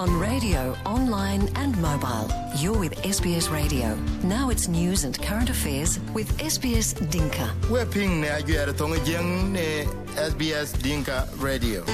on radio, online and mobile. You're with SBS Radio. Now it's news and current affairs with SBS Dinka. We're ping ne ajuere tonga jeng ne SBS Dinka Radio.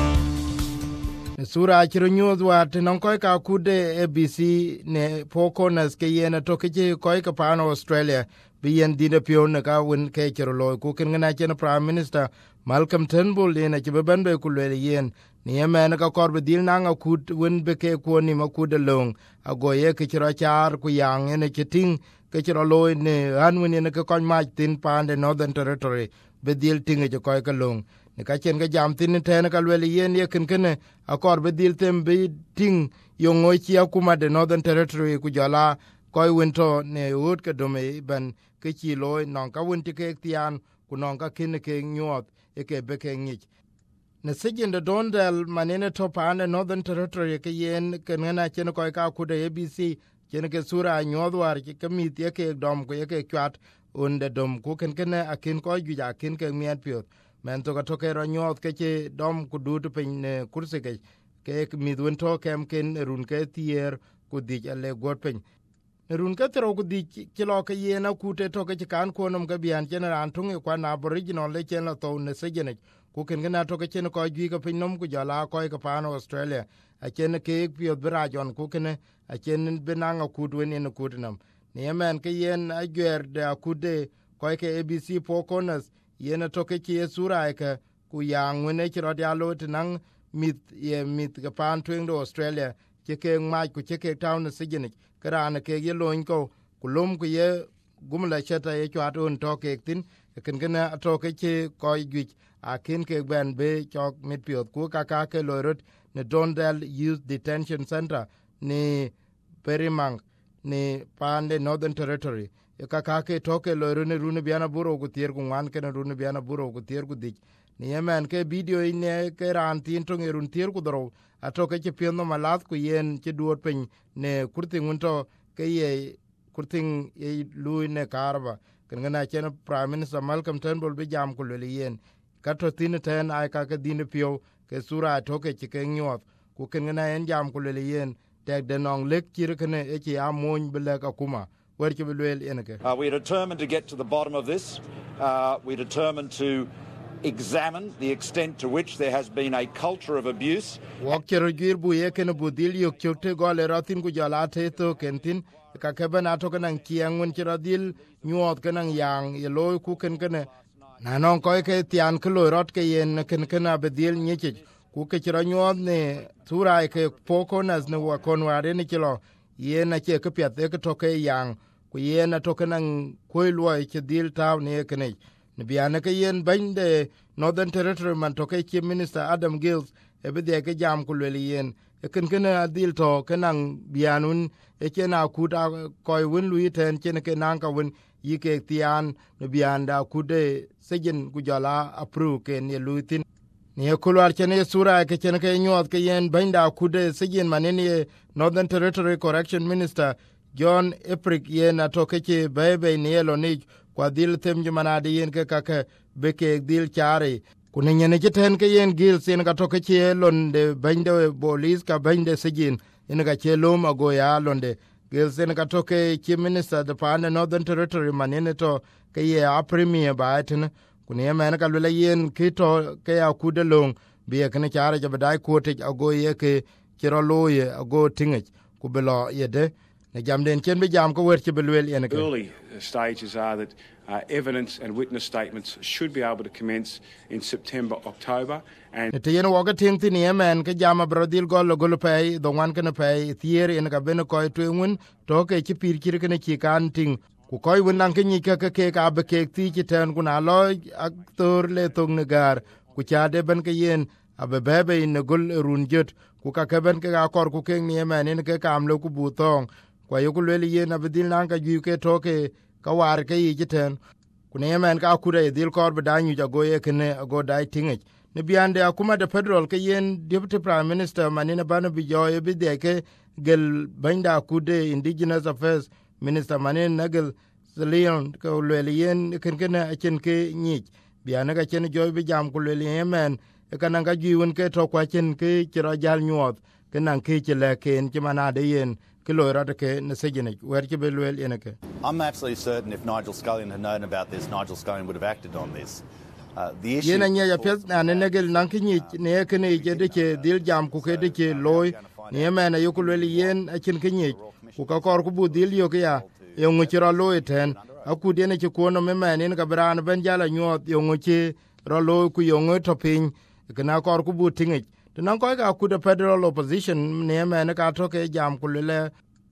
Sura achiro news wat non koi ka kude ABC ne Four Corners ke yena toke je koi ka pano Australia bien dina pion ka win ke chiro loy ku ken na chen Prime Minister Malcolm Turnbull ne che bebanbe ku le yen ni emene ka korbe dil nanga kud win be ke ku ni ma kud long agoye ke chiro char ku yang ene chiting ke chiro loy ne anwin ne ka kon ma tin pande Northern Territory be dil tinge je koi ka long ne ka chen ga jam tin ten ka le yen ye ken ken a korbe dil tem be ting yongo chi akuma de Northern Territory ku jala koi winto ne ud ka dome ban ke chi loy non ka win ti ke tian ku non ka kin ke nyot e ke be ke ngich ne sejin de dondel manene to pande Northern Territory ke yen ken na chen koi ka ku de ABC chen ke sura nyodwar ke mi ti ke dom ku ke kwat un de dom ku ken ken akin ko ju ja kin ke miet pio men to ka to ke ro nyot ke che dom ku du to pin ne kurse ke mi dun to kem ken run ke tier ku di ale got pin run ka tro ku di kilo ke yena ku te to ke kan ko nom ga bian general tunge kwa na aboriginal le chen la to ne sejene ku ken na to ke chen ko gi ka pin nom ku jala ko ka pano Australia a chen ke pio bra jon ku ken a chen benanga ku du ne ku nam ne men ke yen a gyer de ku de ko ke ABC Four Corners yena to ke ke sura ke ku yang ne chro dia lo tinang mit ka pan twing do Australia ke ma ku ke town sejene karana ke ye loin ko kulum ku ye gumla chata ye chat on to ke tin ken gena to ke ko gwich akin ke ben be chok mit piot ku ka ke lorot ne Dondal Youth Detention Center ni Perimang ni pande Northern Territory e ka ke to ke lorot ne rune biana buro ku tier ku wan ke rune biana buro ku tier ku dik ni yemen ke video ine ke ran tin to ngerun tier ku dro atoke che pieno malat ku yen che duot pen ne kurting unto ke ye kurting ye lui ne karba ken na chen Prime Minister Malcolm Turnbull be jam ku le yen kato tin ten ai ka ke din pio ke sura atoke che ke nyot ku ken na en jam ku le yen tek de nong lek kir ken e che amon bele ka kuma wer che belwel enke we are determined to get to the bottom of this. We are determined to examine the extent to which there has been a culture of abuse. Wakero girbu yeken budil yok chokte gole ratin ku jalate to kentin ka keben ato kanang kiangun chiradil nyuot kanang yang yelo ku ken ken na non ko ke tian klo rot ke yen ken ken abedil nyech ku ke chira nyuot ne sura ke Four Corners ne wa konware ne kilo yen na che ke pyat ke to ke yang ku yen ato kanang koilwa ke dil taw ne kenai ne biana ke yen bande Northern Territory man to ke Chief Minister Adam Gills e be de ke jam ku le yen e ken ken adil to kenang bianun e kena kuda ko win lui ten chen ke nang ka win yi ke tian ne bianda kude sejen ku jala approve ke ne luitin ne kulwar chen e sura ke chen ke nyot ke yen banda kude sejen manene Northern Territory Correction Minister John Eprick yen atoke che bebe ne lo ni kwa dil tem jumana de yen ke ka beke dil chare kuna nyene jeten ke yen gil sen ka to ke che londe bande bolis ka bande sejin ina ka che lom agoya londe gil sen ka to ke Chief Minister the pan Northern Territory manene to ke ye a premier baiten kuna yemen ka le yen kito ke ya kudelong bi ke ne chare jabadai ko te agoye ke chiro loye ago tingej ku belo yede ne jamden chen be jam ko wer che belwel yen ke early stages are that evidence and witness statements should be able to commence in September, October. And te yen woga ting tin yemen ke jama brodil gol pay do wan ken pay thier en ka ben ko twengun to ke chi pir kir ken chi kan ting ku koy won nan ke ni ke ka be ke ti chi ten kuna lo aktor le tong negar ku cha de ben ke yen abe bebe in gol runjet ku ka ke ben ke ga kor ku ke ni yemen en ke kam lo ku butong kwa yo ku le yen abdil nan ka ju ke to ke ka war ke yi jiten ku ne yemen ka kure dil kor be danyu jago ye kene ago dai tingej ne biande akuma de federal ke yen deputy prime minister manina bana bi joye bi de ke gel banda kude indigenous affairs minister manin nagel leon ko le yen ken ken a chen ke ni biane ka chen joy bi jam ku le yemen e kana ga jiwon ke to kwa chen ke chira jal nyot ke nan ki che le ken che mana de yen ke lo ra de ke ne se gene wer ke be lwel ene ke. I'm absolutely certain if Nigel Scullion had known about this, Nigel Scullion would have acted on this. The issue yena nya ya pet na ne gel nan ki ni ne ke ne je de ke dil jam ku ke de ke loy ne me na yo ku lwel yen a chin ke ni ku ka kor ku bu dil yo ke ya yo ngu chi ro loy ten aku de ne ke ko no me ne ka bran ben jala nyo yo ngu chi ro loy ku yo ngu to pin ke na kor ku bu tingi nan ko ka ku de federal opposition ne me ne ka to ke jam ku le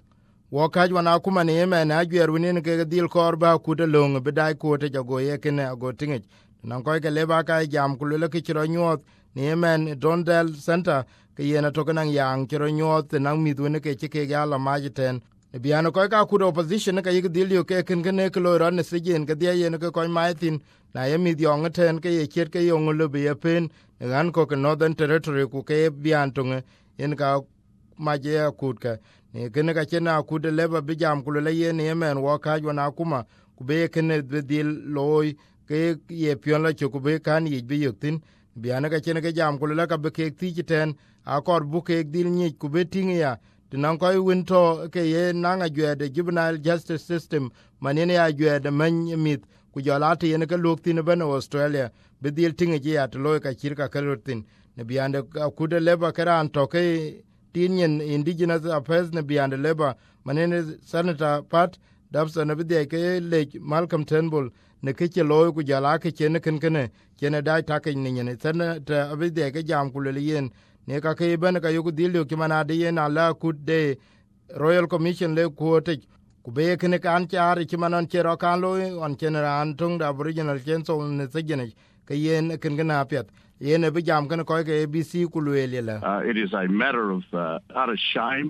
wo kaj wana kuma ne me na gyer wini ke dil kor ba ku de long be dai ko te jago ye ke ne go tingi nan ko ke le ba ka jam ku le ke ro nyot ne men Dondell Center ke ye na to kan yang ro nyot nan mi du ne ke ke ga la ma jiten biano ko ka ku de opposition ke ye dil yo ke ken ne ke lo ran ne se gen ke de ye ne ko mai tin na ye mi yong ten ke ye chet ke yong lo be ye pen gan ko ke Northern Territory ku ke bian tung en ka ma je akut ka ne ken ka chena ku de leba bi jam ku le ye ne men wo ka jona kuma ku be ken de dil loy ke ye pion la ku be kan yi bi yutin biana ka chena ke jam ku le ka be ke ti ten a kor bu ke dil ni ku be ting ya tinan ko winto ke ye nanga jwe de juvenile justice system manene ya jwe de man mit ku jolati yen ke luk tin ben Australia be dil ting ji at loy ka kirka kalutin ne biande ku de leba karan to ke tinyen indigenous affairs ne biande leba manene Senator Pat Dobson be de ke le Malcolm Turnbull ne ke loy ku jala ke chen ken ken dai ta ke ne ne Senator be de ke jam ku le yen ne ka ke ben ka yugo dil yo ki mana de yen ala ku de Royal Commission le ku te ku be ken kan char ki manon chero kan loy on ran tung da Aboriginal chen so ne se gene ke yen ken gna pet yen be jam kan ko ke ABC ku le le. It is a matter of utter shame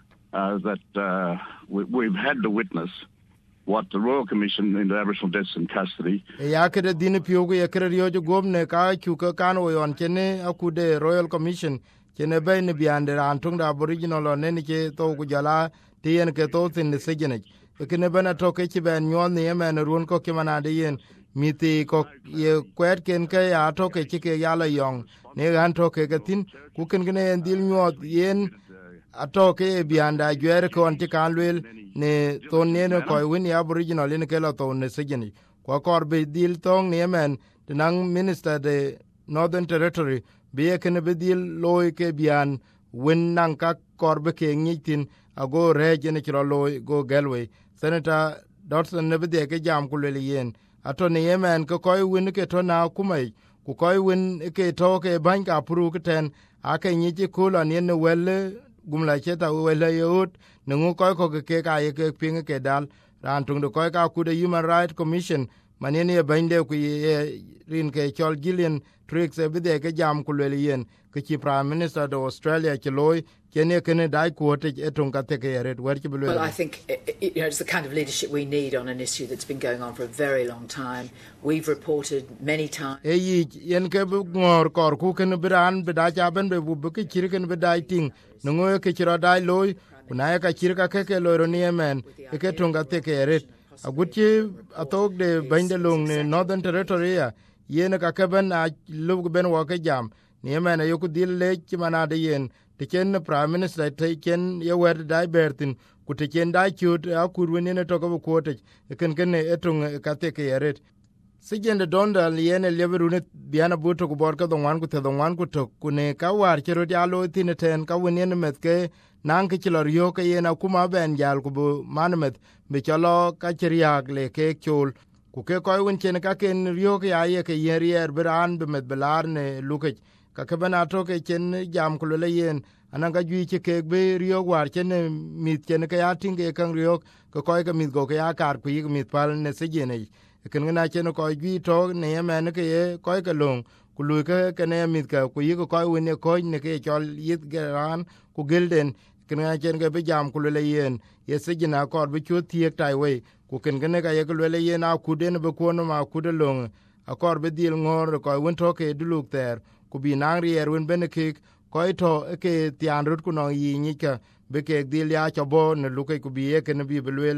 that we've had to witness what the Royal Commission into Aboriginal Deaths in Custody. Ya ke de din piu ye kre yo jo gomne ka chu ka kan o on chene aku de Royal Commission chene be ne biande ran tung da Aboriginal on ne ke to ku jala tien ke to tin ne sejene ke ne bana to ke ben nyon ne men run ko ke mana de yen miti ko ye kwet ken ke ya to ke ke ya la yong ne gan to ke tin ku ken ne dil nyot yen ato ke bianda jwer ko on ti kan lwel ne ton ne ko win ya Aboriginal ne ke la to ne sejeni ko kor be dil tong ne men nang minister de Northern Territory be ke ne be dil loy ke bian win nang ka kor be ke ngitin ago reje ne kro loy go Galway Senator Dodson ne be de ke jam ku le yen ato ne yemen ko win ke to na kumai ku ko win ke to ke ban ka pru ke ten ake nyiti kula ne ne welle gumla cheta wele yot nungu ko ke ka ye ke pinge ke dal ran tung do ko ka ku de Human Rights Commission manene bande ku ye rin ke chol Gillian Tricks e bide ke jam ku le yen ke chi Prime Minister of Australia ke loy kene kene dai ku te etung ka te ke red wer ki bulu. Well, I think it's the kind of leadership we need on an issue that's been going on for a very long time. We've reported many times. Yen ke ngor kor ku ken bran bida cha ben be bu ke chir ken bidai ting nungu ke chiro dai loy kuna ka chir ka ke loy ro ni men ke tunga te ke red aguchi atok de bande long ne Northern Territory ya yen ka ke ben a lub ben wo ke jam ni men yo ku dil le ki mana de yen te ken Prime Minister te ken ye wer dai bertin ku te ken dai chut a kurwe ne to ko ko te ken etung ka te ke red Sijende Dondell yene leverune biana buto ku borka dongwan ku te dongwan ku to kune ka war chero dialo tine ten ka winen met ke nang ke chilor yo ke yena kuma ben jal ku bu manmet be chalo ka chiriag le ke chul ku ke koy win chen ka ken yo ke aye ke yerier bran be met belar ne luke ka ke bana to ke chen jam ku le yen anan ka ju ke be rio war chen mit chen ke ya tinge kan rio ko koy ke mit go ke ya kar ku mit pal ne sejene ken na chen ko gi to ne men ke ye ko ke long ku lu ke ne mit ka ku yi ko win ko ne ke chol yit geran ku gilden ken na chen ke be jam ku le yen ye se jina ko be chu tie tai we ku ken ne ka ye ku le yen a ku den be ko no ma ku de long a ko be dil ngor ko win to ke duluk ter ku bi nang rier win ben ke ko to ke tian rut ku no yi ni ka be ke dil ya cho bo ne lu ke ku bi ye ken bi belwel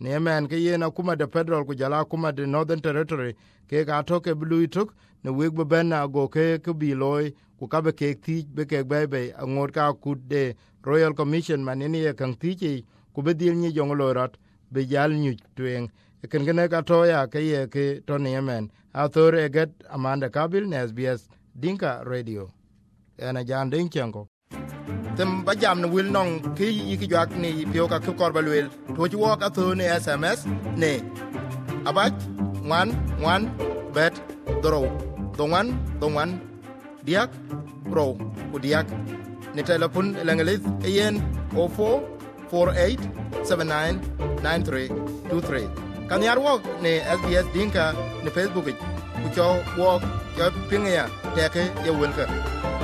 ne men ke yena kuma de federal ku jala kuma de Northern Territory ke ga to ke blue tuk ne wig be ben go ke bi loy ku ka be ke ti be ke be angor ka ku de Royal Commission manini ye kan ti ji ku be dil ni jong lo rat be jal nyu twen ken gene ka to ya ke ye ke to ne men author get Amanda Kabil ne SBS Dinka Radio ena jan ding chango tem ba jam ne wil nong ki yi jak ni pio ka kor balwel to ji wo ka to ne SMS ne abach wan bet dro dongan diak pro ku diak ne telefon lengelis yen 0448799323 kan yar wo ne SBS Dinka ne Facebook ku cho wo ya pinga ya teke ya welka